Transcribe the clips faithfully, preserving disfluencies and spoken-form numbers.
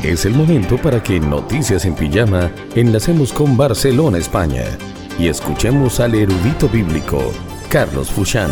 Es el momento para que en Noticias en Pijama enlacemos con Barcelona, España, y escuchemos al erudito bíblico, Carlos Fuchán.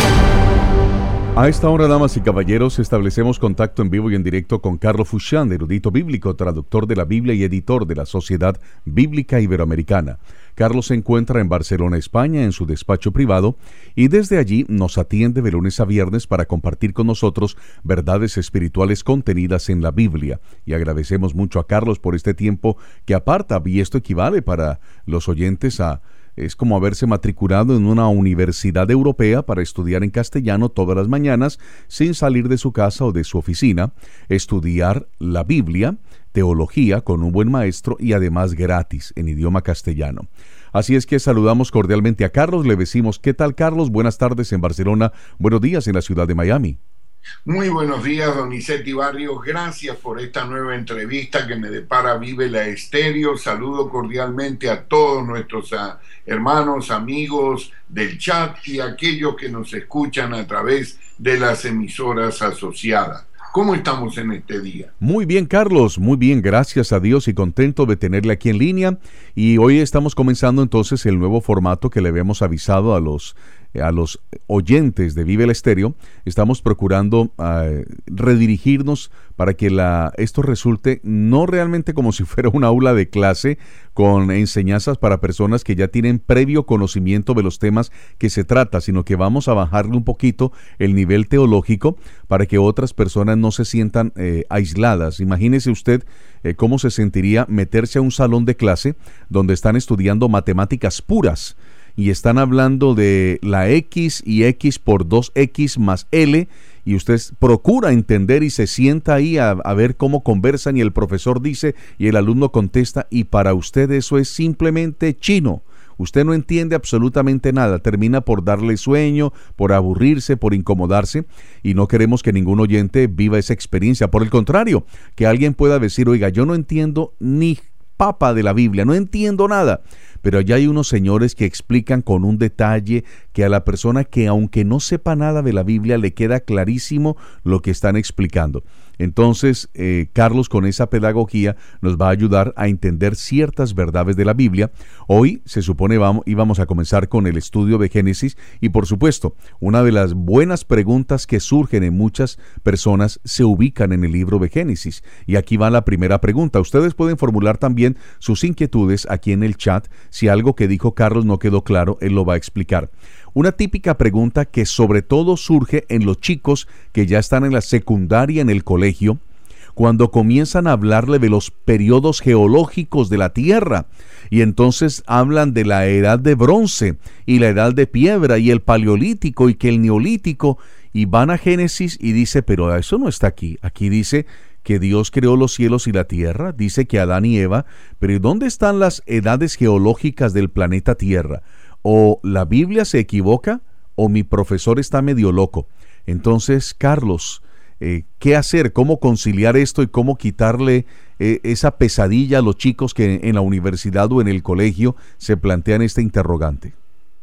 A esta hora, damas y caballeros, establecemos contacto en vivo y en directo con Carlos Fuchán, erudito bíblico, traductor de la Biblia y editor de la Sociedad Bíblica Iberoamericana. Carlos se encuentra en Barcelona, España, en su despacho privado, y desde allí nos atiende de lunes a viernes para compartir con nosotros verdades espirituales contenidas en la Biblia. Y agradecemos mucho a Carlos por este tiempo que aparta, y esto equivale para los oyentes a... Es como haberse matriculado en una universidad europea para estudiar en castellano todas las mañanas sin salir de su casa o de su oficina, estudiar la Biblia, teología con un buen maestro y además gratis en idioma castellano. Así es que saludamos cordialmente a Carlos, le decimos ¿qué tal, Carlos? Buenas tardes en Barcelona, buenos días en la ciudad de Miami. Muy buenos días, Donizetti Barrios. Gracias por esta nueva entrevista que me depara Vive la Estéreo. Saludo cordialmente a todos nuestros a, hermanos, amigos del chat y a aquellos que nos escuchan a través de las emisoras asociadas. ¿Cómo estamos en este día? Muy bien, Carlos, muy bien, gracias a Dios y contento de tenerle aquí en línea. Y hoy estamos comenzando entonces el nuevo formato que le habíamos avisado a los a los oyentes de Vive el Estéreo. Estamos procurando uh, redirigirnos para que la, esto resulte no realmente como si fuera un aula de clase con enseñanzas para personas que ya tienen previo conocimiento de los temas que se trata, sino que vamos a bajarle un poquito el nivel teológico para que otras personas no se sientan eh, aisladas. Imagínese usted eh, cómo se sentiría meterse a un salón de clase donde están estudiando matemáticas puras y están hablando de la X y X por dos X más L, y usted procura entender y se sienta ahí a, a ver cómo conversan y el profesor dice y el alumno contesta, y para usted eso es simplemente chino. Usted no entiende absolutamente nada, termina por darle sueño, por aburrirse, por incomodarse, y no queremos que ningún oyente viva esa experiencia. Por el contrario, que alguien pueda decir, oiga, yo no entiendo ni papa de la Biblia, no entiendo nada. Pero allá hay unos señores que explican con un detalle que a la persona que aunque no sepa nada de la Biblia le queda clarísimo lo que están explicando. Entonces, eh, Carlos con esa pedagogía nos va a ayudar a entender ciertas verdades de la Biblia. Hoy se supone vamos, íbamos a comenzar con el estudio de Génesis y por supuesto, una de las buenas preguntas que surgen en muchas personas se ubican en el libro de Génesis. Y aquí va la primera pregunta. Ustedes pueden formular también sus inquietudes aquí en el chat. Si algo que dijo Carlos no quedó claro, él lo va a explicar. Una típica pregunta que sobre todo surge en los chicos que ya están en la secundaria, en el colegio, cuando comienzan a hablarle de los periodos geológicos de la Tierra, y entonces hablan de la edad de bronce, y la edad de piedra, y el paleolítico, y que el neolítico, y van a Génesis y dice, pero eso no está aquí, aquí dice que Dios creó los cielos y la tierra, dice que Adán y Eva, pero ¿dónde están las edades geológicas del planeta Tierra? O la Biblia se equivoca o mi profesor está medio loco. Entonces, Carlos, eh, ¿qué hacer? ¿Cómo conciliar esto y cómo quitarle eh, esa pesadilla a los chicos que en la universidad o en el colegio se plantean este interrogante?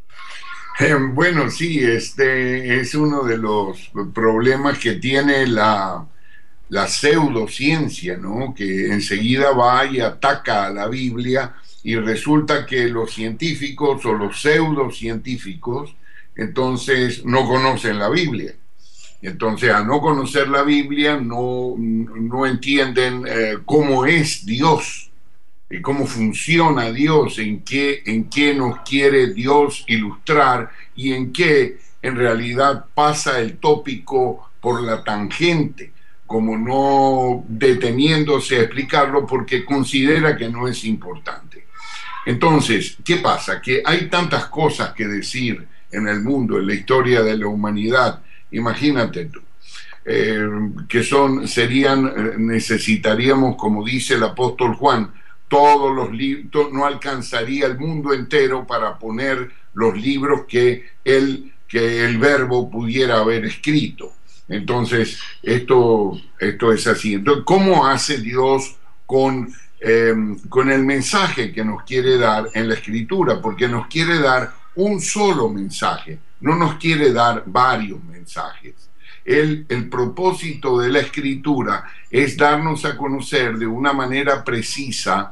Eh, bueno, sí, este es uno de los problemas que tiene la, la pseudociencia, ¿no? Que enseguida va y ataca a la Biblia. Y resulta que los científicos o los pseudocientíficos entonces no conocen la Biblia. Entonces, al no conocer la Biblia, no, no entienden eh, cómo es Dios, y cómo funciona Dios, en qué, en qué nos quiere Dios ilustrar y en qué en realidad pasa el tópico por la tangente, como no deteniéndose a explicarlo porque considera que no es importante. Entonces, ¿qué pasa? Que hay tantas cosas que decir en el mundo, en la historia de la humanidad, imagínate tú, eh, que son, serían, necesitaríamos, como dice el apóstol Juan, todos los libros, no alcanzaría el mundo entero para poner los libros que el, que el verbo pudiera haber escrito. Entonces, esto, esto es así. Entonces, ¿cómo hace Dios con... Eh, con el mensaje que nos quiere dar en la Escritura? Porque nos quiere dar un solo mensaje, no nos quiere dar varios mensajes. el, el propósito de la escritura es darnos a conocer de una manera precisa,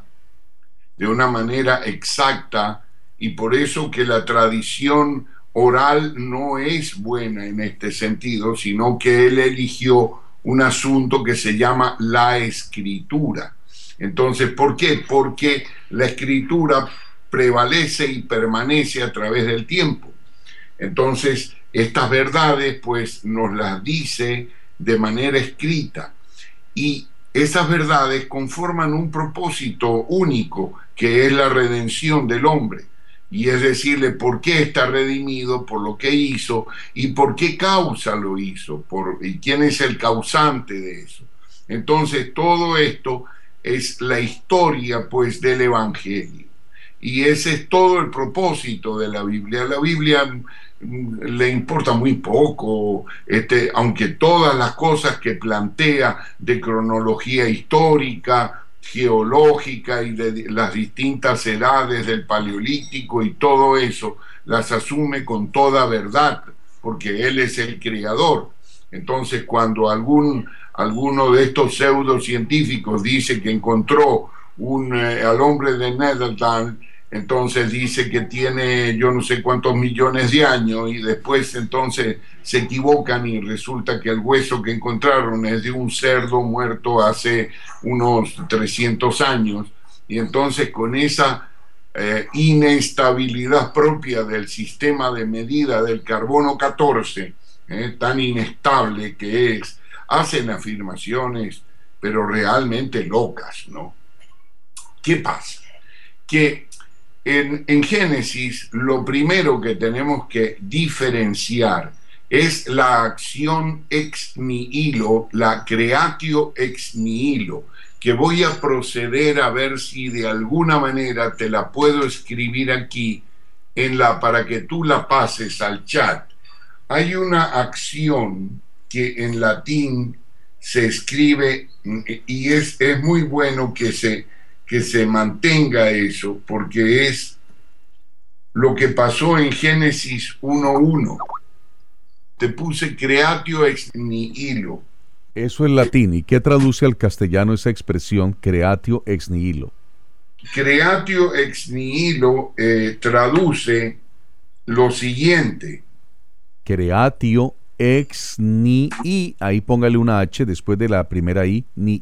de una manera exacta, y por eso que la tradición oral no es buena en este sentido, sino que él eligió un asunto que se llama la escritura. Entonces, ¿por qué? Porque la escritura prevalece y permanece a través del tiempo. Entonces, estas verdades, pues, nos las dice de manera escrita. Y esas verdades conforman un propósito único, que es la redención del hombre. Y es decirle por qué está redimido, por lo que hizo y por qué causa lo hizo, por, y quién es el causante de eso. Entonces, todo esto es la historia, pues, del Evangelio. Y ese es todo el propósito de la Biblia. La Biblia mm, le importa muy poco, este, aunque todas las cosas que plantea de cronología histórica, geológica y de las distintas edades del Paleolítico y todo eso, las asume con toda verdad, porque Él es el creador. Entonces, cuando algún, alguno de estos pseudocientíficos dice que encontró un, eh, al hombre de Neandertal, entonces dice que tiene yo no sé cuántos millones de años, y después entonces se equivocan y resulta que el hueso que encontraron es de un cerdo muerto hace unos trescientos años, y entonces con esa eh, inestabilidad propia del sistema de medida del carbono catorce, eh, tan inestable que es, hacen afirmaciones pero realmente locas, ¿no? ¿Qué pasa? Que En, en Génesis lo primero que tenemos que diferenciar es la acción ex nihilo, la creatio ex nihilo, que voy a proceder a ver si de alguna manera te la puedo escribir aquí en la, para que tú la pases al chat. Hay una acción que en latín se escribe y es, es muy bueno que se que se mantenga eso, porque es lo que pasó en Génesis uno uno. Te puse creatio ex nihilo. Eso es latín. ¿Y qué traduce al castellano esa expresión creatio ex nihilo? Creatio ex nihilo eh, traduce lo siguiente. Creatio ex nihilo. Ahí póngale una H después de la primera I.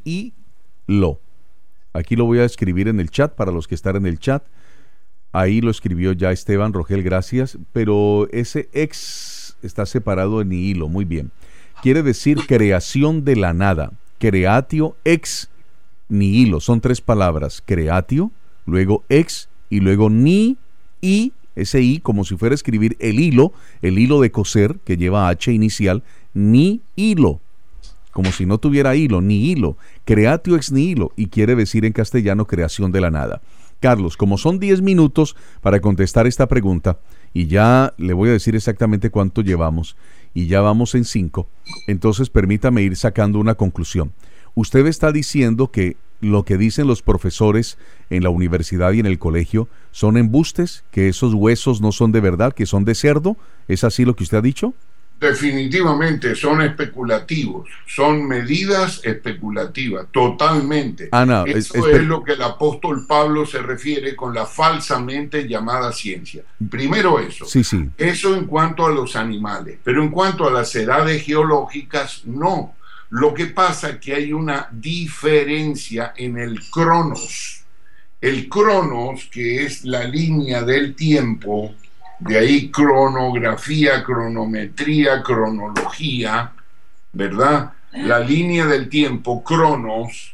Nihilo. Aquí lo voy a escribir en el chat para los que están en el chat. Ahí lo escribió ya Esteban Rogel, gracias. Pero ese ex está separado de nihilo, muy bien. Quiere decir creación de la nada. Creatio ex nihilo. Son tres palabras. Creatio, luego ex y luego ni, y, ese i como si fuera a escribir el hilo, el hilo de coser que lleva H inicial, ni hilo. Como si no tuviera hilo, ni hilo, creatio ex nihilo, y quiere decir en castellano creación de la nada. Carlos, como son diez minutos para contestar esta pregunta, y ya le voy a decir exactamente cuánto llevamos, y ya vamos en cinco, entonces permítame ir sacando una conclusión. Usted está diciendo que lo que dicen los profesores en la universidad y en el colegio son embustes, que esos huesos no son de verdad, que son de cerdo, ¿es así lo que usted ha dicho? Definitivamente son especulativos, son medidas especulativas, totalmente. Ana, Eso es, es, es lo que el apóstol Pablo se refiere con la falsamente llamada ciencia. Primero eso, sí, sí. Eso en cuanto a los animales, pero en cuanto a las edades geológicas, no. Lo que pasa es que hay una diferencia en el cronos. El cronos, que es la línea del tiempo, de ahí cronografía, cronometría, cronología, ¿verdad? La línea del tiempo, cronos,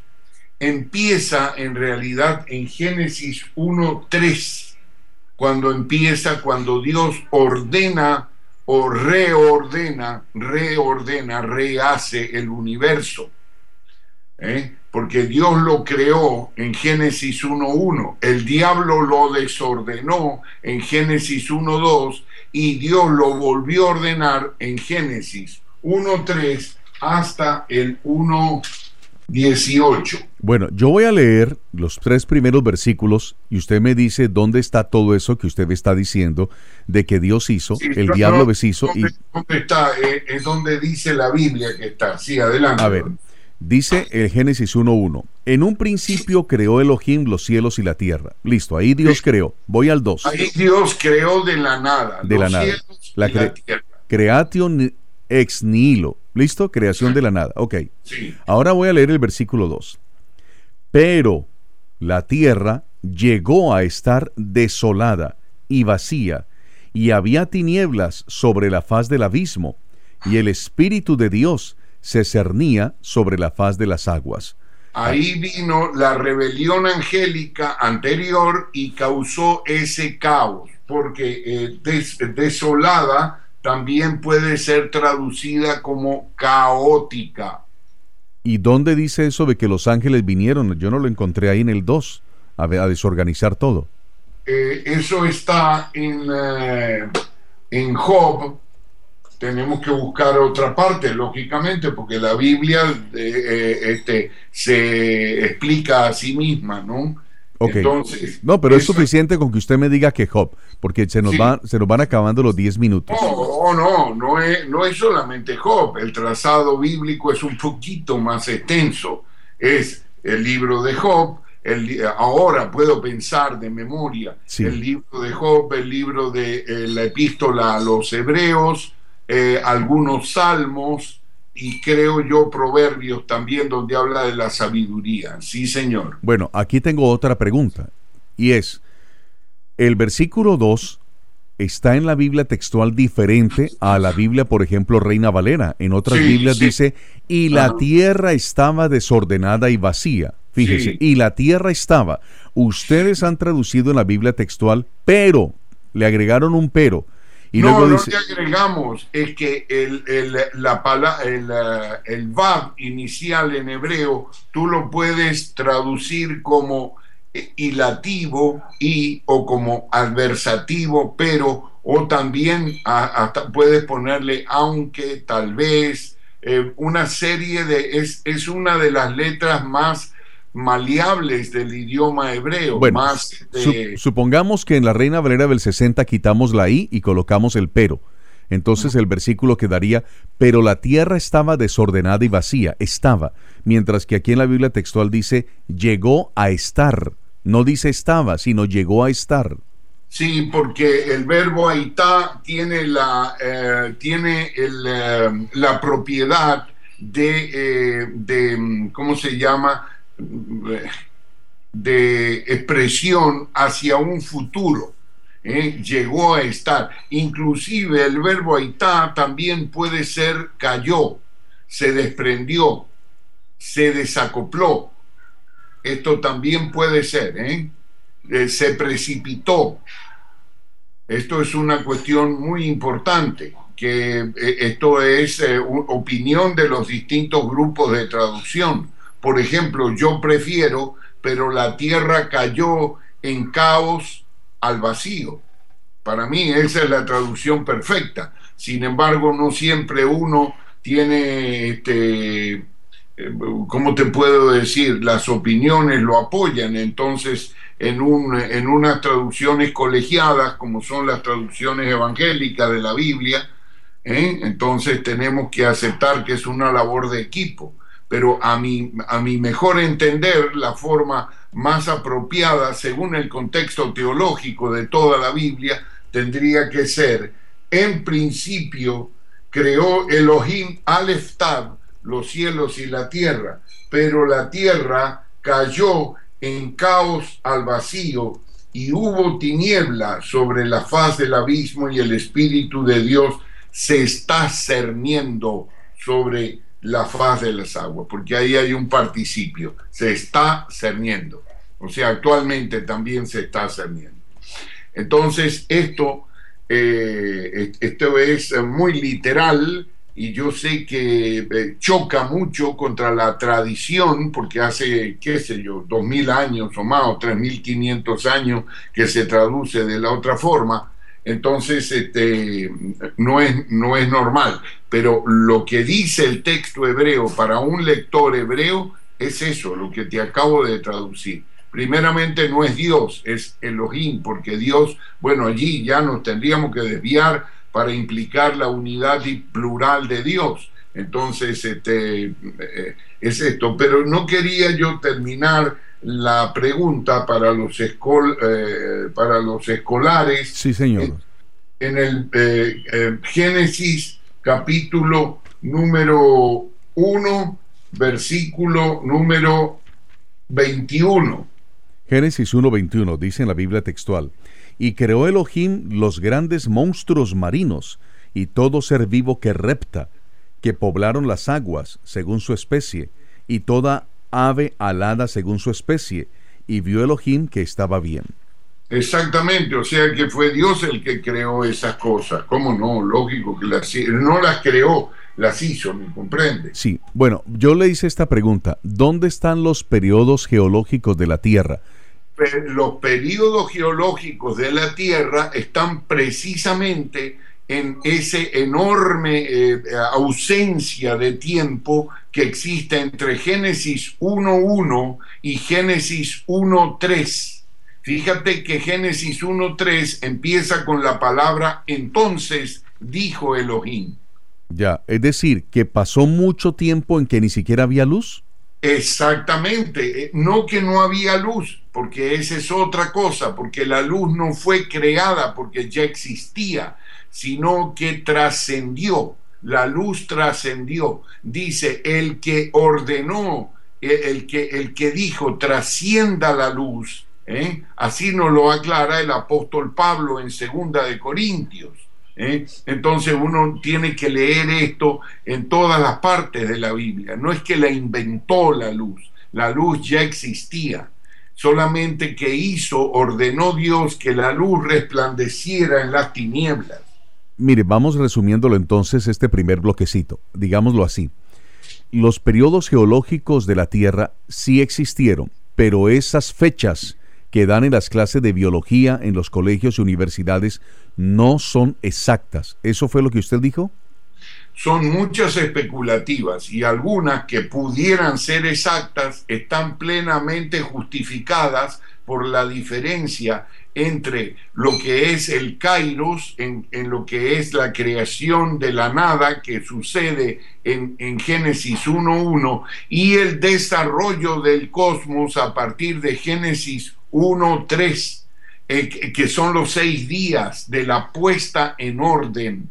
empieza en realidad en Génesis uno tres, cuando empieza, cuando Dios ordena o reordena, reordena, rehace el universo. ¿Eh? Porque Dios lo creó en Génesis uno uno, el diablo lo desordenó en Génesis uno dos y Dios lo volvió a ordenar en Génesis uno tres hasta el uno dieciocho. Bueno, yo voy a leer los tres primeros versículos y usted me dice dónde está todo eso que usted me está diciendo de que Dios hizo, Sí, el no, diablo no, deshizo y... ¿Dónde, dónde está? Eh, es donde dice la Biblia que está. Sí, adelante. A ver, dice el Génesis uno uno. En un principio creó Elohim los cielos y la tierra. Listo, ahí Dios Sí. creó. Voy al dos. Ahí Dios creó de la nada. De la los nada. cielos La, y la cre tierra. creation ex nihilo. ¿Listo? Creación de la nada. Ok. Sí. Ahora voy a leer el versículo dos. Pero la tierra llegó a estar desolada y vacía, y había tinieblas sobre la faz del abismo, y el Espíritu de Dios se cernía sobre la faz de las aguas. Ahí vino la rebelión angélica anterior y causó ese caos, porque eh, des desolada también puede ser traducida como caótica. ¿Y dónde dice eso de que los ángeles vinieron? Yo no lo encontré ahí en el dos, a, a desorganizar todo. Eh, eso está en, eh, en Job. Tenemos que buscar otra parte, lógicamente, porque la Biblia eh, eh, este, se explica a sí misma, ¿no? Ok. Entonces, no, pero es eso, suficiente con que usted me diga que Job, porque se nos, sí. va, se nos van acabando los diez minutos. No, oh, no, no es, no es solamente Job. El trazado bíblico es un poquito más extenso. Es el libro de Job. El, ahora puedo pensar de memoria. Sí. El libro de Job, el libro de eh, la epístola a los hebreos, eh, algunos salmos y creo yo proverbios también donde habla de la sabiduría. Sí, señor. Bueno, aquí tengo otra pregunta y es, el versículo dos está en la Biblia textual diferente a la Biblia, por ejemplo, Reina Valera. En otras Sí, Biblias sí. dice, y la Ajá. tierra estaba desordenada y vacía. Fíjese, Sí. y la tierra estaba. Ustedes han traducido en la Biblia textual, pero, le agregaron un pero. Y no, luego lo dice, que agregamos es que el, el, la pala, el, el Vav inicial en hebreo, tú lo puedes traducir como hilativo y o como adversativo, pero, o también a, hasta puedes ponerle aunque, tal vez, eh, una serie de, es, es una de las letras más maleables del idioma hebreo. bueno, más su- de, supongamos que en la Reina Valera del sesenta quitamos la i y colocamos el pero. Entonces el versículo quedaría, pero la tierra estaba desordenada y vacía, estaba, mientras que aquí en la Biblia textual dice, llegó a estar, no dice estaba, sino llegó a estar. Sí, porque el verbo aitá tiene la, eh, tiene el, eh, la propiedad de, eh, de, ¿cómo se llama? De expresión hacia un futuro. ¿eh? Llegó a estar. Inclusive el verbo aitá también puede ser cayó, se desprendió, se desacopló. Esto también puede ser, ¿eh? Eh, se precipitó. Esto es una cuestión muy importante, que eh, esto es eh, opinión de los distintos grupos de traducción. Por ejemplo, yo prefiero, pero la tierra cayó en caos al vacío. Para mí esa es la traducción perfecta. Sin embargo, no siempre uno tiene, este, ¿cómo te puedo decir? Las opiniones lo apoyan. Entonces, en, un, en unas traducciones colegiadas, como son las traducciones evangélicas de la Biblia, ¿eh? entonces tenemos que aceptar que es una labor de equipo. Pero a mi, a mi mejor entender, la forma más apropiada, según el contexto teológico de toda la Biblia, tendría que ser, en principio, creó Elohim Aleph Tav, los cielos y la tierra, pero la tierra cayó en caos al vacío y hubo tiniebla sobre la faz del abismo y el Espíritu de Dios se está cerniendo sobre la faz de las aguas, porque ahí hay un participio, se está cerniendo, o sea, actualmente también se está cerniendo. Entonces, esto, eh, esto es muy literal y yo sé que eh, choca mucho contra la tradición, porque hace, qué sé yo, dos mil años o más, o tres mil quinientos años que se traduce de la otra forma. Entonces este, no, es, no es normal, pero lo que dice el texto hebreo para un lector hebreo es eso lo que te acabo de traducir. Primeramente no es Dios, es Elohim, porque Dios, bueno, allí ya nos tendríamos que desviar para implicar la unidad y plural de Dios. Entonces, este, eh, es esto. Pero no quería yo terminar la pregunta para los, escol, eh, para los escolares. Sí, señor. En, en el eh, eh, Génesis capítulo número uno, versículo número veintiuno. Génesis uno veintiuno dice en la Biblia textual: y creó Elohim los grandes monstruos marinos y todo ser vivo que repta, que poblaron las aguas según su especie, y toda ave alada según su especie, y vio Elohim que estaba bien. Exactamente, o sea que fue Dios el que creó esas cosas. ¿Cómo no? Lógico que las, no las creó, las hizo, ¿me comprende? Sí, bueno, yo le hice esta pregunta: ¿dónde están los periodos geológicos de la Tierra? Los periodos geológicos de la Tierra están precisamente en ese enorme eh, ausencia de tiempo que existe entre Génesis uno uno y Génesis uno tres. Fíjate que Génesis uno tres empieza con la palabra entonces dijo Elohim. Ya, es decir, que pasó mucho tiempo en que ni siquiera había luz. Exactamente, no que no había luz, porque esa es otra cosa, porque la luz no fue creada porque ya existía, sino que trascendió, la luz trascendió. Dice, el que ordenó, el que, el que dijo, trascienda la luz, ¿eh? Así nos lo aclara el apóstol Pablo en Segunda de Corintios. ¿Eh? Entonces uno tiene que leer esto en todas las partes de la Biblia. No es que la inventó la luz, la luz ya existía, solamente que hizo, ordenó Dios que la luz resplandeciera en las tinieblas. Mire, vamos resumiéndolo entonces este primer bloquecito, digámoslo así. Los periodos geológicos de la Tierra sí existieron, pero esas fechas que dan en las clases de biología en los colegios y universidades no son exactas. ¿Eso fue lo que usted dijo? Son muchas especulativas y algunas que pudieran ser exactas están plenamente justificadas por la diferencia entre lo que es el Kairos, en, en lo que es la creación de la nada que sucede en, en Génesis uno uno, y el desarrollo del cosmos a partir de Génesis uno tres, eh, que son los seis días de la puesta en orden,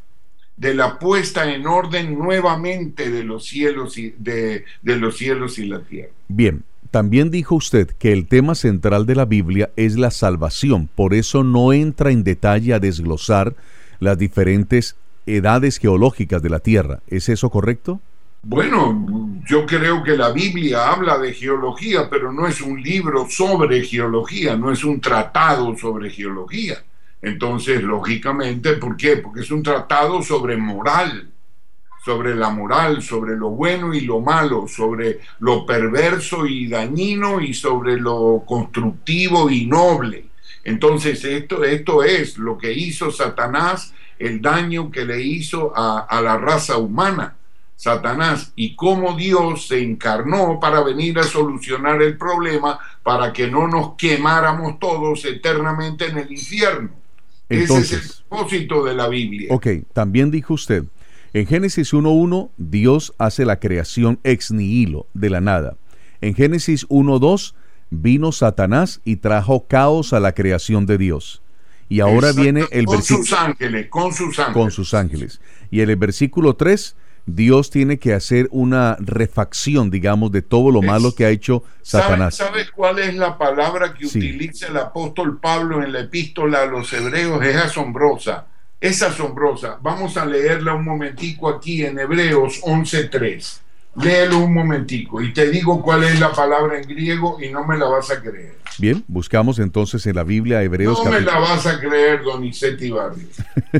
de la puesta en orden nuevamente de los cielos y de, de los cielos y la tierra. Bien, también dijo usted que el tema central de la Biblia es la salvación, por eso no entra en detalle a desglosar las diferentes edades geológicas de la Tierra. ¿Es eso correcto? Bueno, yo creo que la Biblia habla de geología, pero no es un libro sobre geología, no es un tratado sobre geología. Entonces, lógicamente, ¿por qué? Porque es un tratado sobre moral, sobre la moral, sobre lo bueno y lo malo, sobre lo perverso y dañino y sobre lo constructivo y noble. Entonces, esto, esto es lo que hizo Satanás, el daño que le hizo a, a la raza humana. Satanás, y cómo Dios se encarnó para venir a solucionar el problema para que no nos quemáramos todos eternamente en el infierno. Entonces, ese es el propósito de la Biblia. Ok, también dijo usted, en Génesis uno uno, Dios hace la creación ex nihilo, de la nada. En Génesis uno dos, vino Satanás y trajo caos a la creación de Dios. Y ahora Exacto. viene el versículo... Con sus ángeles, con sus ángeles. Con sus ángeles. Y en el versículo tres... Dios tiene que hacer una refacción, digamos, de todo lo malo que ha hecho Satanás. ¿Sabes, ¿Sabes cuál es la palabra que sí. utiliza el apóstol Pablo en la epístola a los Hebreos? Es asombrosa, es asombrosa. Vamos a leerla un momentico aquí en Hebreos once tres. Léelo un momentico y te digo cuál es la palabra en griego y no me la vas a creer. Bien, buscamos entonces en la Biblia Hebreos... No capítulo... me la vas a creer, Donizetti Barrios.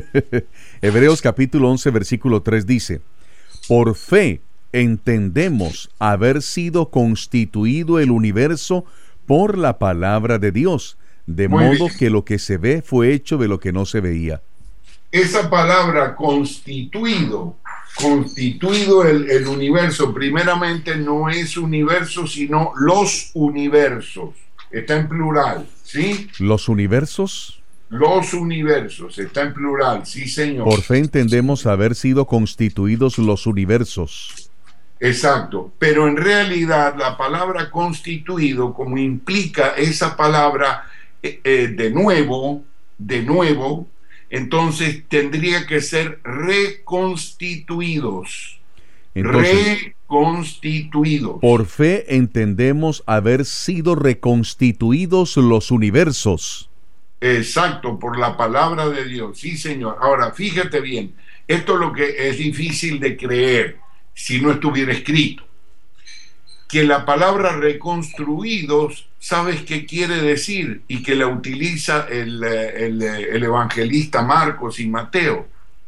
Hebreos capítulo once, versículo tres dice... Por fe entendemos haber sido constituido el universo por la palabra de Dios, de Muy modo bien. que lo que se ve fue hecho de lo que no se veía. Esa palabra constituido constituido el, el universo. Primeramente no es universo, sino los universos. Está en plural, ¿sí? ¿Los universos? Los universos, está en plural, sí, señor. Por fe entendemos haber sido constituidos los universos. Exacto, pero en realidad la palabra constituido, como implica esa palabra eh, eh, de nuevo, de nuevo, entonces tendría que ser reconstituidos. Entonces, reconstituidos. Por fe entendemos haber sido reconstituidos los universos. Exacto, por la palabra de Dios, sí, señor. Ahora, fíjate bien, esto es lo que es difícil de creer si no estuviera escrito. Que la palabra reconstruidos, ¿sabes qué quiere decir? Y que la utiliza el, el, el evangelista Marcos y Mateo.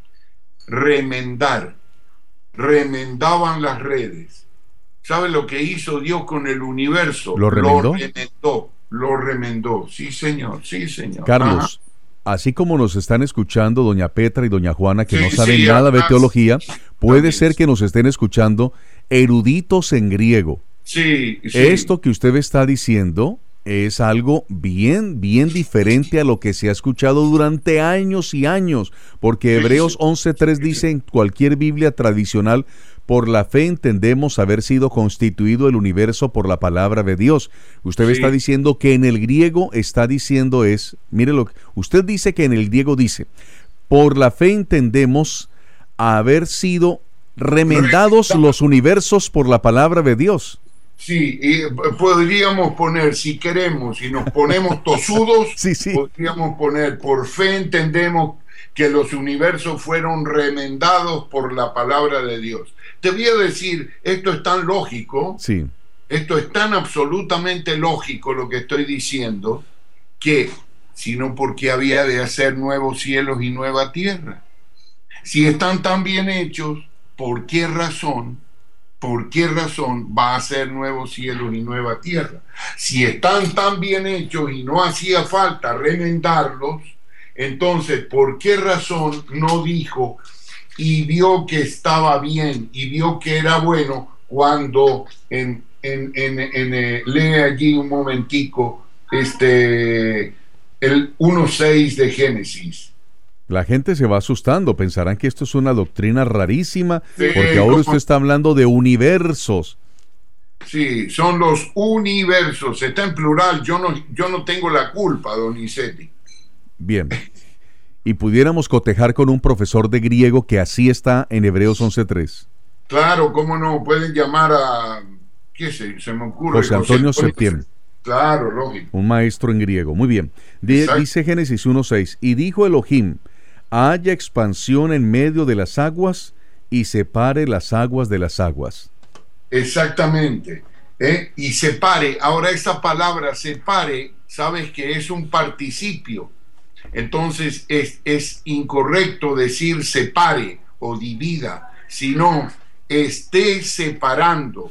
Remendar. Remendaban las redes. ¿Sabe lo que hizo Dios con el universo? ¿Lo remendó? Lo remendó. Lo remendó, sí señor, sí señor. Carlos, ajá, así como nos están escuchando doña Petra y doña Juana, que sí, no saben sí, nada además, de teología, puede también ser que nos estén escuchando eruditos en griego. Sí, sí. Esto que usted está diciendo es algo bien, bien diferente a lo que se ha escuchado durante años y años, porque sí, Hebreos sí, once tres sí, dice en cualquier Biblia tradicional: por la fe entendemos haber sido constituido el universo por la palabra de Dios. Usted sí. está diciendo que en el griego está diciendo es, mire lo que usted dice, que en el griego dice: por la fe entendemos haber sido remendados los universos por la palabra de Dios. Sí, y podríamos poner, si queremos, si nos ponemos tosudos, sí, sí. podríamos poner: por fe entendemos que los universos fueron remendados por la palabra de Dios. Te voy a decir, esto es tan lógico, sí. esto es tan absolutamente lógico lo que estoy diciendo, que, sino porque había de hacer nuevos cielos y nueva tierra. Si están tan bien hechos, ¿por qué razón, por qué razón va a hacer nuevos cielos y nueva tierra? Si están tan bien hechos y no hacía falta remendarlos, entonces, ¿por qué razón no dijo y vio que estaba bien y vio que era bueno cuando en, en, en, en eh, lee allí un momentico este el uno seis de Génesis? La gente se va asustando, pensarán que esto es una doctrina rarísima, Sí, porque ahora como, usted está hablando de universos. Sí, son los universos, está en plural. Yo no, yo no tengo la culpa, Donizetti. Bien, y pudiéramos cotejar con un profesor de griego que así está en Hebreos once tres. Claro, cómo no, pueden llamar a, ¿qué sé? Se me ocurre. José Antonio Septién. Claro, lógico. Un maestro en griego, muy bien. D- dice Génesis uno seis, y dijo Elohim: haya expansión en medio de las aguas y separe las aguas de las aguas. Exactamente, ¿eh? Y separe, ahora esa palabra separe, sabes que es un participio. Entonces es, es incorrecto decir separe o divida, sino esté separando,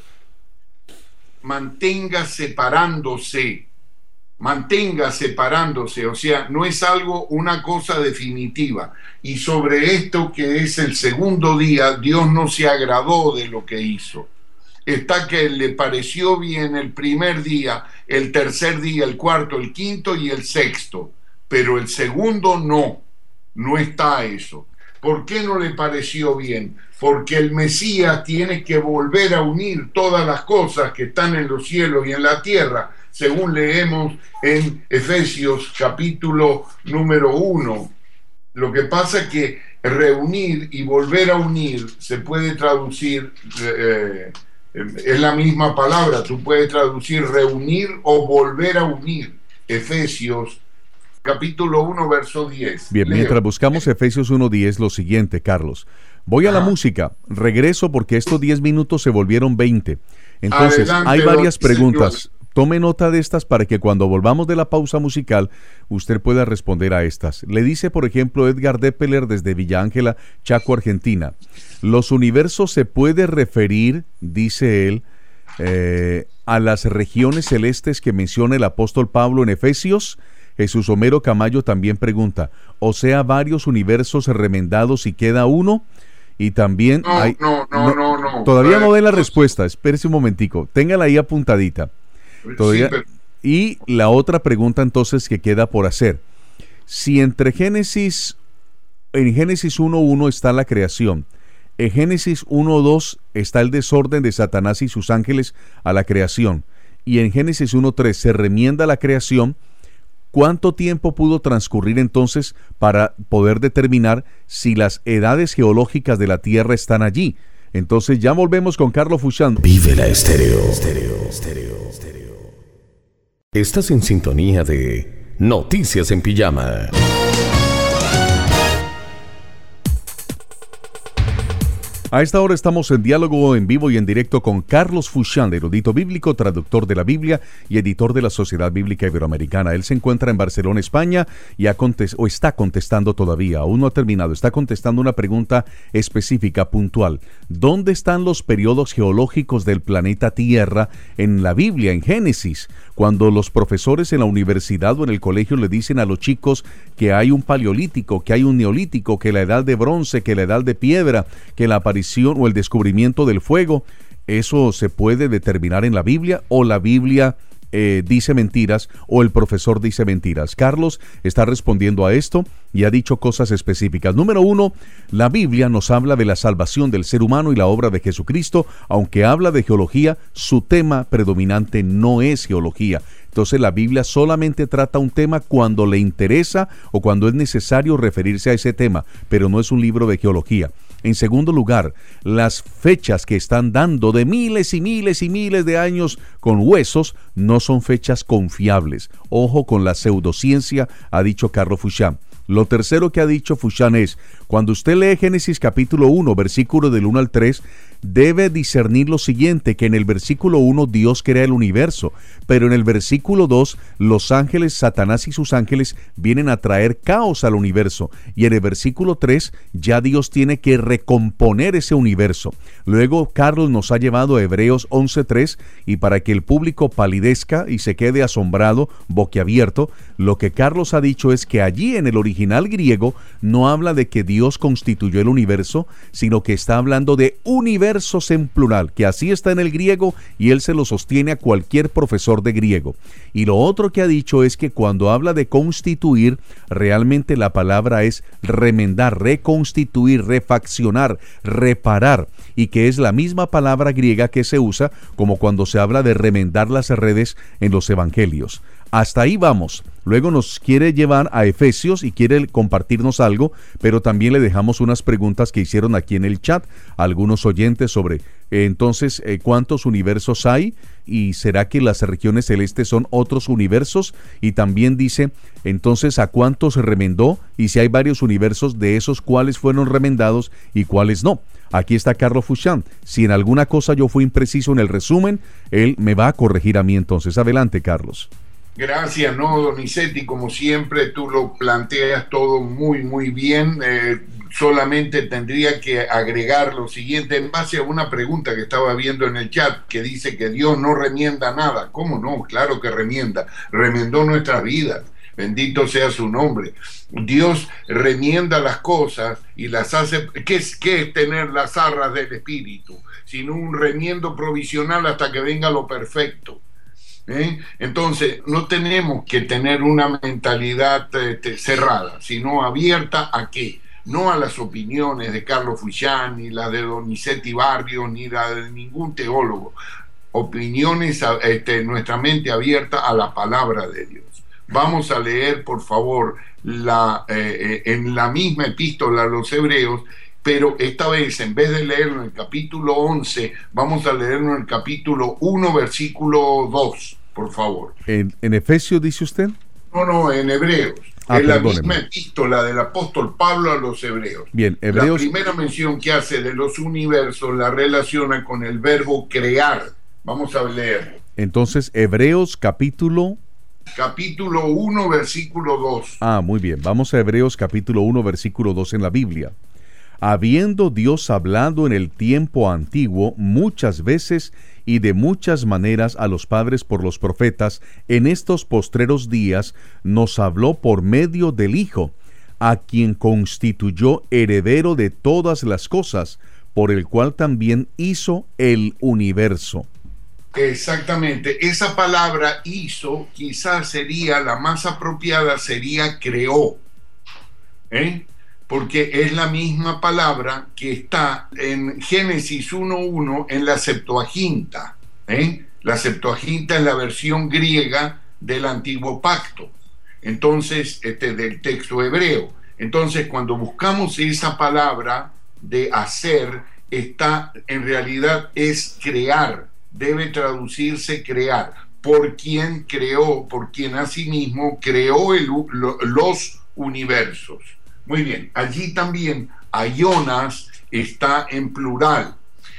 mantenga separándose, mantenga separándose, o sea, no es algo, una cosa definitiva. Y sobre esto, que es el segundo día, Dios no se agradó de lo que hizo. Está que le pareció bien el primer día, el tercer día, el cuarto, el quinto y el sexto. Pero el segundo no, no está eso. ¿Por qué no le pareció bien? Porque el Mesías tiene que volver a unir todas las cosas que están en los cielos y en la tierra, según leemos en Efesios capítulo número uno. Lo que pasa es que reunir y volver a unir se puede traducir, eh, es la misma palabra, tú puedes traducir reunir o volver a unir. Efesios capítulo uno, verso diez. Bien, Leo. Mientras buscamos Efesios uno diez, lo siguiente, Carlos. Voy a Ajá. la música, regreso porque estos diez minutos se volvieron veinte. Entonces, Adelante, hay varias don preguntas. señor. Tome nota de estas para que cuando volvamos de la pausa musical, usted pueda responder a estas. Le dice, por ejemplo, Edgar Deppeler desde Villa Ángela, Chaco, Argentina. Los universos se puede referir, dice él, eh, a las regiones celestes que menciona el apóstol Pablo en Efesios. Jesús Homero Camayo también pregunta, o sea, varios universos remendados y queda uno. y también no, hay... No, no, no, no. no. Todavía no dé la respuesta, espérese un momentico, téngala ahí apuntadita. Todavía, sí, pero... Y la otra pregunta entonces que queda por hacer. Si entre Génesis, en Génesis uno uno está la creación, en Génesis uno dos está el desorden de Satanás y sus ángeles a la creación, y en Génesis uno tres se remienda la creación, ¿cuánto tiempo pudo transcurrir entonces para poder determinar si las edades geológicas de la Tierra están allí? Entonces ya volvemos con Carlos Fuchán. Vive la estéreo. Estéreo, estéreo, estéreo. Estás en sintonía de Noticias en Pijama. A esta hora estamos en diálogo en vivo y en directo con Carlos Fuchán, erudito bíblico, traductor de la Biblia y editor de la Sociedad Bíblica Iberoamericana. Él se encuentra en Barcelona, España, y ha contest- o está contestando todavía, aún no ha terminado, está contestando una pregunta específica, puntual. ¿Dónde están los periodos geológicos del planeta Tierra en la Biblia, en Génesis? Cuando los profesores en la universidad o en el colegio le dicen a los chicos que hay un paleolítico, que hay un neolítico, que la edad de bronce, que la edad de piedra, que la aparición o el descubrimiento del fuego, ¿eso se puede determinar en la Biblia o la Biblia eh, dice mentiras o el profesor dice mentiras? Carlos está respondiendo a esto y ha dicho cosas específicas. Número uno, la Biblia nos habla de la salvación del ser humano y la obra de Jesucristo. Aunque habla de geología, su tema predominante no es geología. Entonces la Biblia solamente trata un tema cuando le interesa o cuando es necesario referirse a ese tema, pero no es un libro de geología. En segundo lugar, las fechas que están dando de miles y miles y miles de años con huesos no son fechas confiables. Ojo con la pseudociencia, ha dicho Carlos Fuchán. Lo tercero que ha dicho Fuchán es, cuando usted lee Génesis capítulo uno, versículo del uno al tres, debe discernir lo siguiente, que en el versículo uno Dios crea el universo, pero en el versículo dos los ángeles, Satanás y sus ángeles vienen a traer caos al universo, y en el versículo tres ya Dios tiene que recomponer ese universo. Luego Carlos nos ha llevado a Hebreos once tres, y para que el público palidezca y se quede asombrado, boquiabierto, lo que Carlos ha dicho es que allí en el original griego no habla de que Dios constituyó el universo, sino que está hablando de universos en plural, que así está en el griego y él se lo sostiene a cualquier profesor de griego. Y lo otro que ha dicho es que cuando habla de constituir, realmente la palabra es remendar, reconstituir, refaccionar, reparar, y que es la misma palabra griega que se usa como cuando se habla de remendar las redes en los evangelios. Hasta ahí vamos. Luego nos quiere llevar a Efesios y quiere compartirnos algo, pero también le dejamos unas preguntas que hicieron aquí en el chat algunos oyentes sobre eh, entonces eh, cuántos universos hay y será que las regiones celestes son otros universos, y también dice entonces a cuántos se remendó y si hay varios universos, de esos cuáles fueron remendados y cuáles no. Aquí está Carlos Fuchán. Si en alguna cosa yo fui impreciso en el resumen, él me va a corregir a mí entonces. Adelante, Carlos. Gracias, no, Donizetti, como siempre tú lo planteas todo muy, muy bien. Eh, solamente tendría que agregar lo siguiente en base a una pregunta que estaba viendo en el chat que dice que Dios no remienda nada. ¿Cómo no? Claro que remienda. Remendó nuestras vidas. Bendito sea su nombre. Dios remienda las cosas y las hace. ¿Qué es, qué es tener las arras del Espíritu? Sino un remiendo provisional hasta que venga lo perfecto. ¿Eh? Entonces no tenemos que tener una mentalidad este, cerrada, sino abierta a qué, no a las opiniones de Carlos Fuchán, ni la de Donizetti Barrio, ni la de ningún teólogo. Opiniones, este, nuestra mente abierta a la palabra de Dios. Vamos a leer, por favor, la, eh, en la misma epístola a los Hebreos, pero esta vez, en vez de leerlo en el capítulo once, vamos a leerlo en el capítulo uno, versículo dos, por favor. ¿En, en Efesios dice usted? No, no, en Hebreos. Ah, es la perdóneme. misma epístola del apóstol Pablo a los Hebreos. Bien, Hebreos. La primera mención que hace de los universos la relaciona con el verbo crear. Vamos a leer. Entonces, Hebreos capítulo... Capítulo uno, versículo dos. Ah, muy bien. Vamos a Hebreos capítulo uno, versículo dos en la Biblia. Habiendo Dios hablado en el tiempo antiguo muchas veces y de muchas maneras a los padres por los profetas, en estos postreros días nos habló por medio del Hijo, a quien constituyó heredero de todas las cosas, por el cual también hizo el universo. Exactamente, esa palabra hizo quizás sería la más apropiada, sería creó, ¿eh? Porque es la misma palabra que está en Génesis uno uno en la Septuaginta, ¿eh? La Septuaginta es la versión griega del Antiguo Pacto, entonces, este, del texto hebreo. Entonces, cuando buscamos esa palabra de hacer, está, en realidad es crear, debe traducirse crear, por quien creó, por quien asimismo creó el, lo, los universos. Muy bien, allí también aionas está en plural,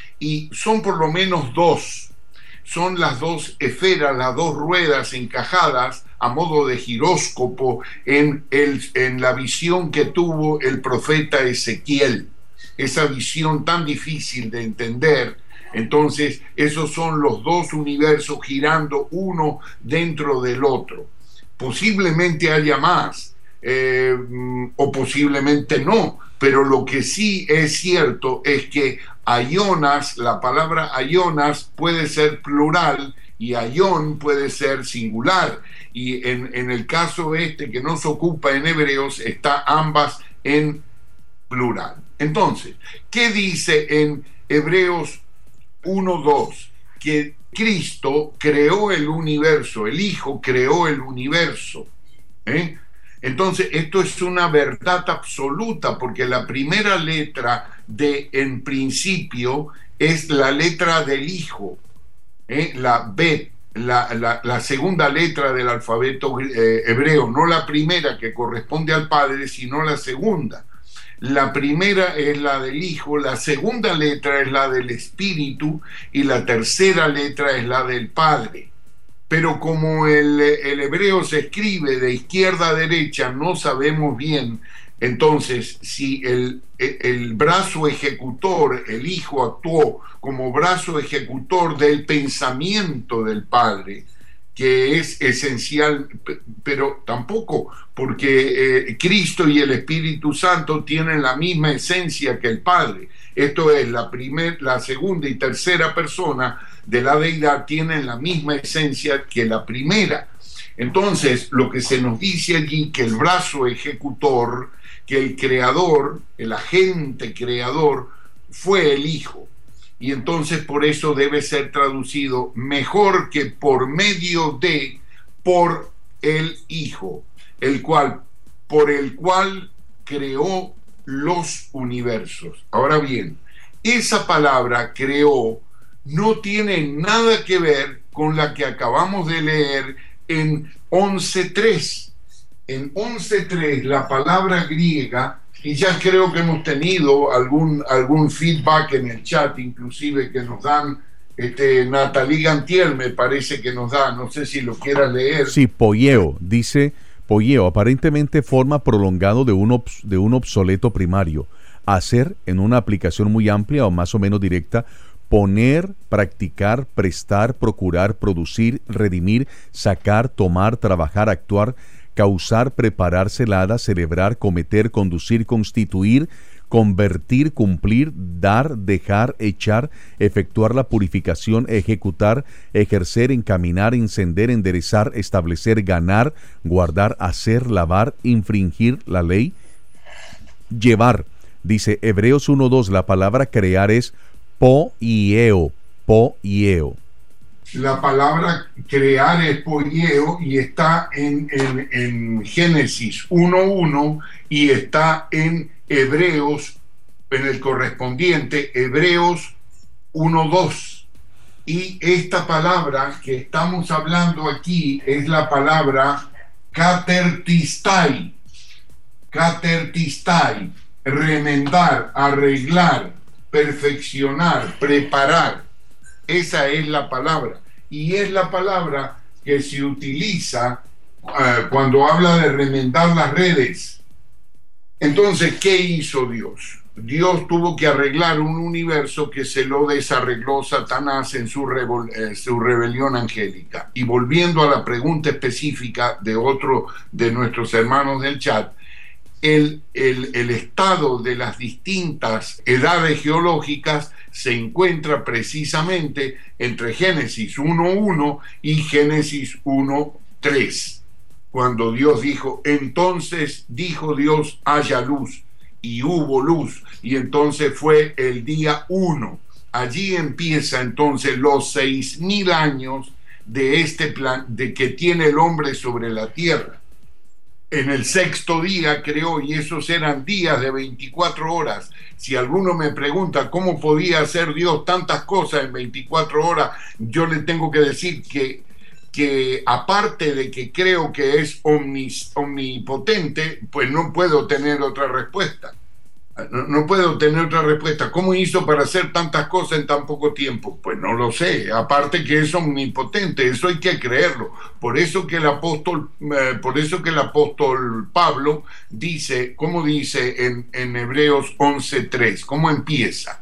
y son por lo menos dos, son las dos esferas, las dos ruedas encajadas a modo de giróscopo en, el, en la visión que tuvo el profeta Ezequiel, esa visión tan difícil de entender. Entonces, esos son los dos universos girando uno dentro del otro. Posiblemente haya más, eh, o posiblemente no, pero lo que sí es cierto es que aionas, la palabra aionas puede ser plural y aion puede ser singular. Y en, en el caso este que nos ocupa en Hebreos, está ambas en plural. Entonces, ¿qué dice en Hebreos uno dos? Que Cristo creó el universo, el Hijo creó el universo, ¿eh? Entonces, esto es una verdad absoluta, porque la primera letra de en principio es la letra del Hijo, ¿eh? La Bet, la, la, la segunda letra del alfabeto eh, hebreo, no la primera que corresponde al Padre, sino la segunda. La primera es la del Hijo, la segunda letra es la del Espíritu y la tercera letra es la del Padre. Pero como el, el hebreo se escribe de izquierda a derecha, no sabemos bien, entonces si el, el brazo ejecutor, el Hijo actuó como brazo ejecutor del pensamiento del Padre, que es esencial, pero tampoco, porque eh, Cristo y el Espíritu Santo tienen la misma esencia que el Padre. Esto es, la primer, la segunda y tercera persona de la deidad tienen la misma esencia que la primera. Entonces, lo que se nos dice allí, que el brazo ejecutor, que el creador, el agente creador, fue el Hijo. Y entonces por eso debe ser traducido mejor que por medio de, por el Hijo, el cual, por el cual creó los universos. Ahora bien, esa palabra creó no tiene nada que ver con la que acabamos de leer en once tres. En once tres la palabra griega, y ya creo que hemos tenido algún, algún feedback en el chat, inclusive que nos dan, este, Natalie Gantier me parece que nos da, no sé si lo quiera leer. Sí, poieo, dice poieo, aparentemente forma prolongado de un, obs, de un obsoleto primario. Hacer, en una aplicación muy amplia o más o menos directa, poner, practicar, prestar, procurar, producir, redimir, sacar, tomar, trabajar, actuar, causar, preparar, celada, celebrar, cometer, conducir, constituir, convertir, cumplir, dar, dejar, echar, efectuar la purificación, ejecutar, ejercer, encaminar, encender, enderezar, establecer, ganar, guardar, hacer, lavar, infringir la ley, llevar. Dice Hebreos uno dos, la palabra crear es poieo, poieo. La palabra crear es poieo y está en, en, en Génesis uno uno y está en Hebreos, en el correspondiente Hebreos uno dos. Y esta palabra que estamos hablando aquí es la palabra katertistai. Katertistai, remendar, arreglar, perfeccionar, preparar. Esa es la palabra, y es la palabra que se utiliza uh, cuando habla de remendar las redes. Entonces, ¿qué hizo Dios? Dios tuvo que arreglar un universo que se lo desarregló Satanás en su, rebel, eh, su rebelión angélica. Y volviendo a la pregunta específica de otro de nuestros hermanos del chat, el, el, el estado de las distintas edades geológicas se encuentra precisamente entre Génesis uno uno y Génesis uno tres, cuando Dios dijo, entonces dijo Dios, haya luz, y hubo luz, y entonces fue el día uno. Allí empieza entonces los seis mil años de este plan de que tiene el hombre sobre la tierra. En el sexto día creó, y esos eran días de veinticuatro horas. Si alguno me pregunta cómo podía hacer Dios tantas cosas en veinticuatro horas, yo le tengo que decir que, que aparte de que creo que es omnis, omnipotente, pues no puedo tener otra respuesta. No, no puedo tener otra respuesta. ¿Cómo hizo para hacer tantas cosas en tan poco tiempo? Pues no lo sé. Aparte que es omnipotente, eso hay que creerlo. Por eso que el apóstol, eh, por eso que el apóstol Pablo dice, ¿cómo dice en, en Hebreos once tres? ¿Cómo empieza?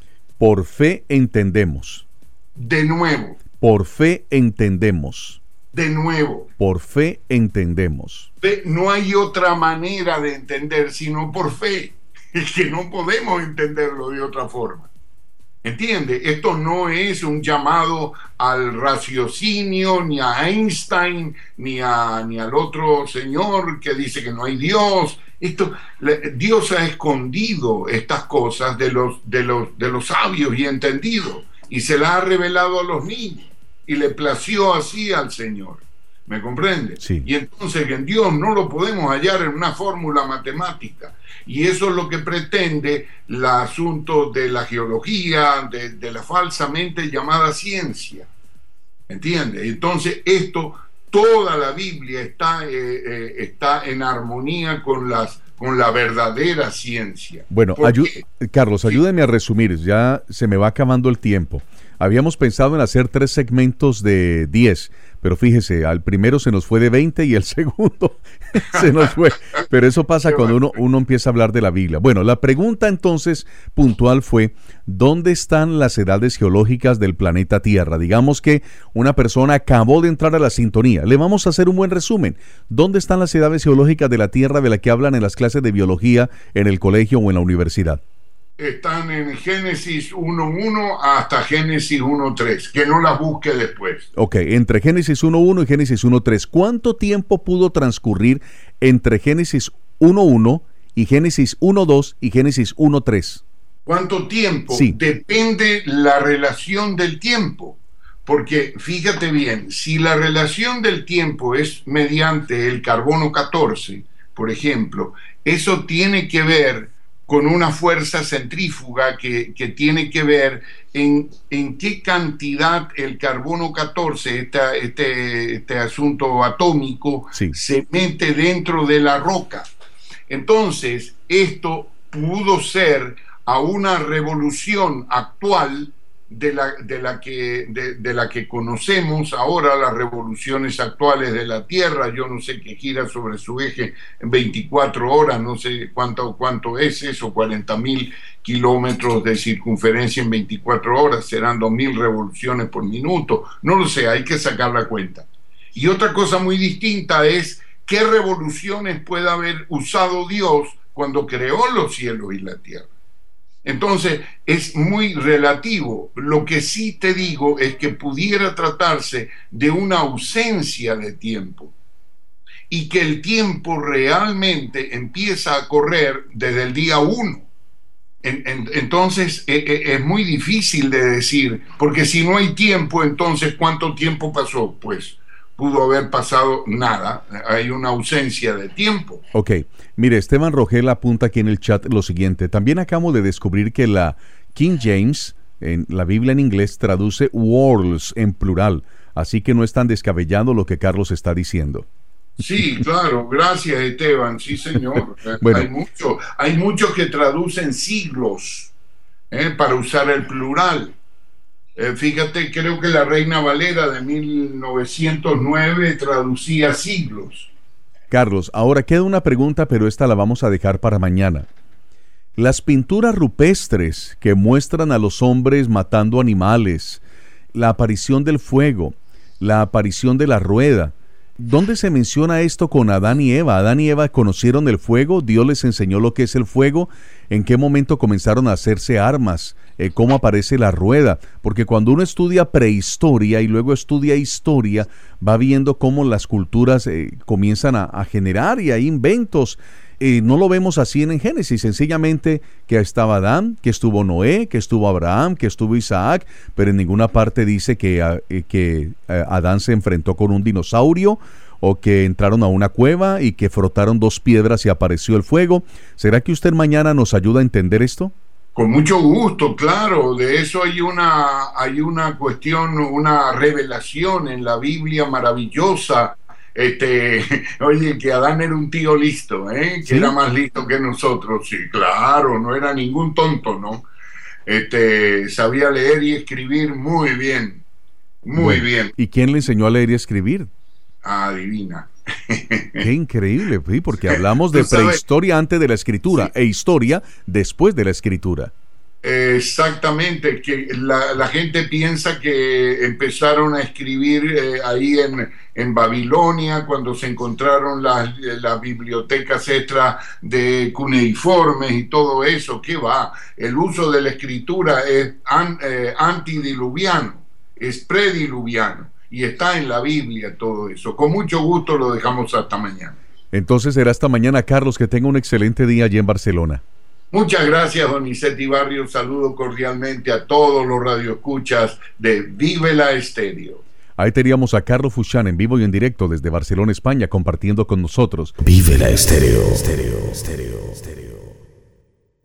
Por fe entendemos. De nuevo. Por fe entendemos. De nuevo. Por fe entendemos. Fe, no hay otra manera de entender sino por fe. Es que no podemos entenderlo de otra forma. ¿Entiende? Esto no es un llamado al raciocinio, ni a Einstein, ni, a, ni al otro señor que dice que no hay Dios. Esto, Dios ha escondido estas cosas de los, de los, de los sabios y entendidos, y se las ha revelado a los niños, y le plació así al Señor. ¿Me comprende? Sí. Y entonces en Dios no lo podemos hallar en una fórmula matemática. Y eso es lo que pretende el asunto de la geología, de, de la falsamente llamada ciencia. ¿Entiende? Entonces esto, toda la Biblia está, eh, eh, está en armonía con, las, con la verdadera ciencia. Bueno, ayu- Carlos, ayúdeme a resumir, ya se me va acabando el tiempo. Habíamos pensado en hacer tres segmentos de diez, pero fíjese, al primero se nos fue de veinte y el segundo se nos fue. Pero eso pasa cuando uno, uno empieza a hablar de la Biblia. Bueno, la pregunta entonces puntual fue, ¿dónde están las edades geológicas del planeta Tierra? Digamos que una persona acabó de entrar a la sintonía. Le vamos a hacer un buen resumen. ¿Dónde están las edades geológicas de la Tierra de la que hablan en las clases de biología en el colegio o en la universidad? Están en Génesis uno uno hasta Génesis uno tres, que no las busque después. Ok, entre Génesis uno uno y Génesis uno tres, ¿cuánto tiempo pudo transcurrir entre Génesis uno uno y Génesis uno dos y Génesis uno tres? ¿Cuánto tiempo? Sí. Depende la relación del tiempo, porque fíjate bien, si la relación del tiempo es mediante el carbono catorce, por ejemplo, eso tiene que ver con una fuerza centrífuga que, que tiene que ver en, en qué cantidad el carbono catorce, esta, este, este asunto atómico, sí, se mete dentro de la roca. Entonces, esto pudo ser a una revolución actual de la, de la que, de, de la que conocemos ahora, las revoluciones actuales de la Tierra. Yo no sé qué gira sobre su eje en veinticuatro horas, no sé cuánto, cuánto es eso, cuarenta mil kilómetros de circunferencia en veinticuatro horas, serán dos mil revoluciones por minuto, no lo sé, hay que sacar la cuenta. Y otra cosa muy distinta es qué revoluciones puede haber usado Dios cuando creó los cielos y la tierra. Entonces es muy relativo. Lo que sí te digo es que pudiera tratarse de una ausencia de tiempo y que el tiempo realmente empieza a correr desde el día uno. En, en, entonces es, es muy difícil de decir, porque si no hay tiempo, entonces ¿cuánto tiempo pasó? Pues pudo haber pasado nada, hay una ausencia de tiempo. Ok, mire, Esteban Rogel apunta aquí en el chat lo siguiente: también acabo de descubrir que la King James, en la Biblia en inglés, traduce worlds en plural, así que no es tan descabellado lo que Carlos está diciendo. Sí, claro, gracias Esteban, sí señor. Bueno. Hay mucho, hay muchos que traducen siglos eh, para usar el plural. Eh, fíjate, creo que la Reina Valera de mil novecientos nueve traducía siglos. Carlos, ahora queda una pregunta, pero esta la vamos a dejar para mañana. Las pinturas rupestres que muestran a los hombres matando animales, la aparición del fuego, la aparición de la rueda, ¿Dónde se menciona esto con Adán y Eva? Adán y Eva conocieron el fuego, Dios les enseñó lo que es el fuego. ¿En qué momento comenzaron a hacerse armas? Eh, ¿Cómo aparece la rueda? Porque cuando uno estudia prehistoria y luego estudia historia, va viendo cómo las culturas eh, comienzan a, a generar y hay inventos. Eh, no lo vemos así en, en Génesis, sencillamente que estaba Adán, que estuvo Noé, que estuvo Abraham, que estuvo Isaac, pero en ninguna parte dice que, eh, que eh, Adán se enfrentó con un dinosaurio o que entraron a una cueva y que frotaron dos piedras y apareció el fuego. ¿Será que usted mañana nos ayuda a entender esto? Con mucho gusto, claro. De eso hay una, hay una cuestión, una revelación en la Biblia maravillosa. Este, oye, que Adán era un tío listo, ¿eh? Que ¿sí? Era más listo que nosotros. Sí, claro, no era ningún tonto, ¿no? Este, sabía leer y escribir muy bien, muy bueno, bien. ¿Y quién le enseñó a leer y escribir? Adivina. Qué increíble, ¿sí? Porque hablamos de prehistoria antes de la escritura, sí, e historia después de la escritura. Exactamente, que la, la gente piensa que empezaron a escribir eh, ahí en, en Babilonia cuando se encontraron las, las bibliotecas extras de cuneiformes y todo eso. ¿Qué va? El uso de la escritura es an, eh, antidiluviano, es prediluviano y está en la Biblia todo eso. Con mucho gusto lo dejamos hasta mañana. Entonces será hasta mañana, Carlos, que tenga un excelente día allí en Barcelona. Muchas gracias, Donizetti Barrios. Saludo cordialmente a todos los radioescuchas de Vive la Estéreo. Ahí teníamos a Carlos Fuchán en vivo y en directo desde Barcelona, España, compartiendo con nosotros. Vive la Estéreo. Estéreo, estéreo, estéreo.